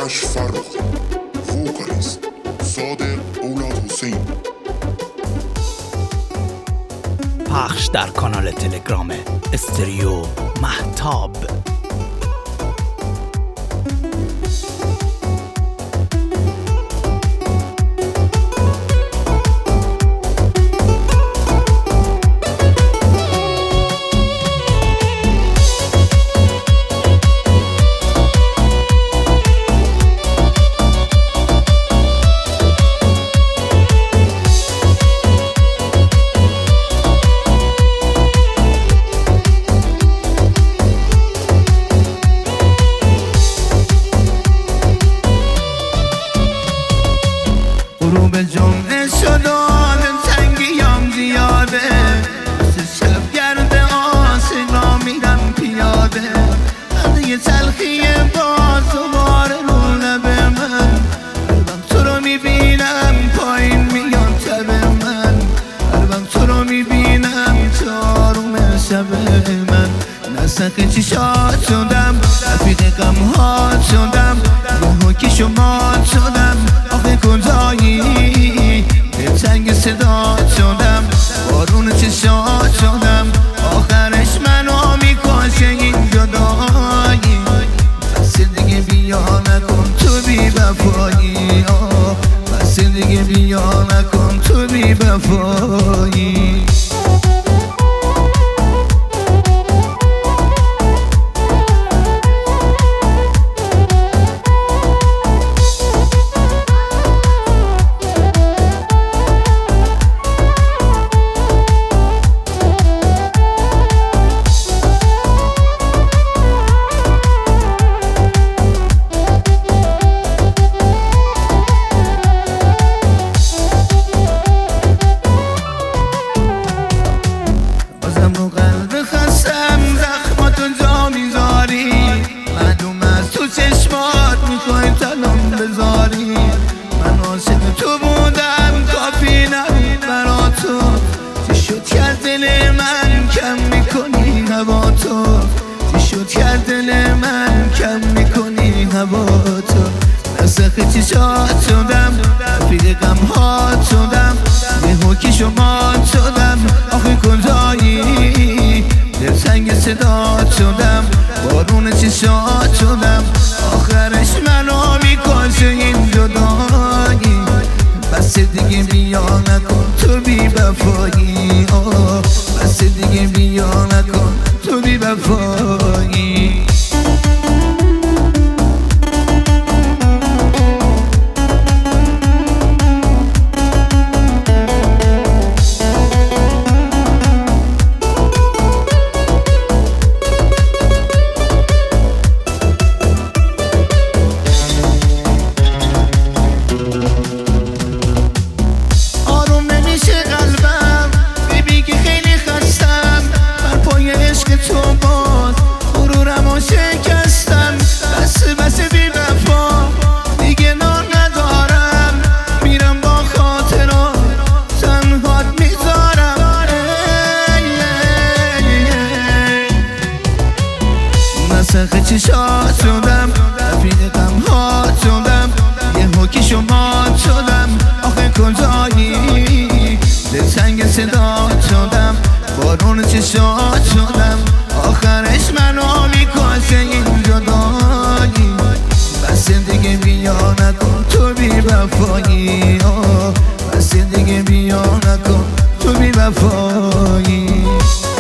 آرش فرخی، ووکالیست صادق اولاد حسین. پخش در کانال تلگرام استریو مهتاب. غروب جمعه شد و تنگیام زیاده، مثل شبگرد آشنا میرم پیاده. خنده تلخی باز دوباره رو لب من، قلبم تو رو میبینم پایین میاد تب من، قلبم تو رو میبینم چاروم شب من. نسخ چشات شدم، رفیق غمهات شدم، روحو که شما شدم. آخه کجایی؟ دلتنگ صدات شدم، بارون چشات شدم. آخرش منو میکشه این جدایی. بس دیگه بیا نکن تو بی وفایی، بس دیگه بیا نکن تو بی وفایی. رو قلب خستم زخماتو جا میذاری، معلوم از تو چشمات میخوای تنم بذاری. من عاشق تو بودم کافی نبود برا تو، چی شد کرد دل من کم میکنی هوا تو، چی شد کرد دل من کم میکنی هوا تو. نسخ چشات شدم، رفیق غمهات شدم، یهو که شما شدم. آخه کجایی؟ دلتنگ صدات شدم، بارون چشات شدم. آخرش منو میکشه این جدایی. بس دیگه بیا نکن تو بی وفایی، بس دیگه بیا نکن تو بی وفایی. نسخ چشات شدم، رفیق غمهات شدم، یهو که شما شدم. آخه کجایی؟ دلتنگ صدات شدم، بارون چشات شدم. آخرش منو میکشه این جدایی. بس دیگه بیا نکن تو بی وفایی، بس دیگه بیا نکن تو بی وفایی.